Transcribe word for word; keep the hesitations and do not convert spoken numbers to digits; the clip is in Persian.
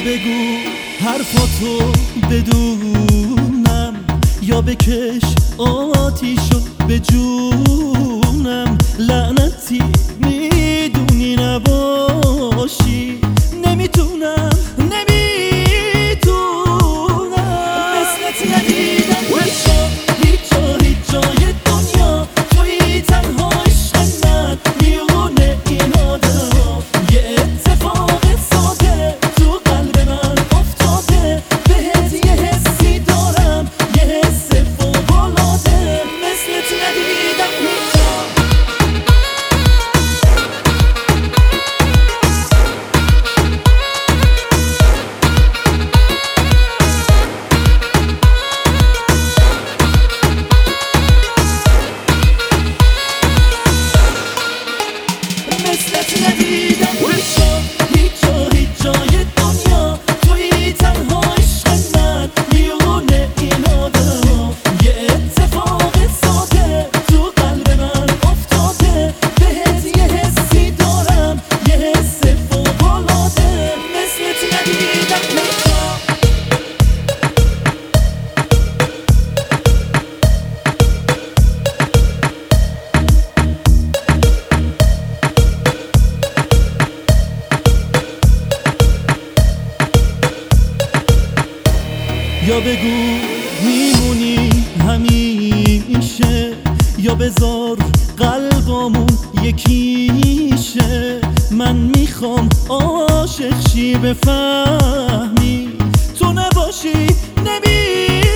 بگو حرفاتو بدونم، یا بکش آتیشو به جونم. لعنتی میدونی نباشی، نمیتونم نمیتونم مثلت ندیدم هیچ جا هیچ جا هیچ جای دنیا. توی تنها عشق من میونه این آدما. یه اتفاق ساده تو قلب من افتاده، بهت یه حسی دارم، یه حس فوق‌العاده. مثلت ندیدم هیچ جا. مثلت ندیدم هیچ جا هیچ جا هیچ جای دنیا. توی تنها عشق من میونه این آدما. یه اتفاق ساده تو قلب من افتاده، بهت یه حسی دارم، یه حس فوق‌العاده. مثلت ندیدم هیچ جا. یا بگو میمونی همیشه، یا بذار قلبامون یکیشه. من میخوام عاشق شی بفهمی، تو نباشی نمی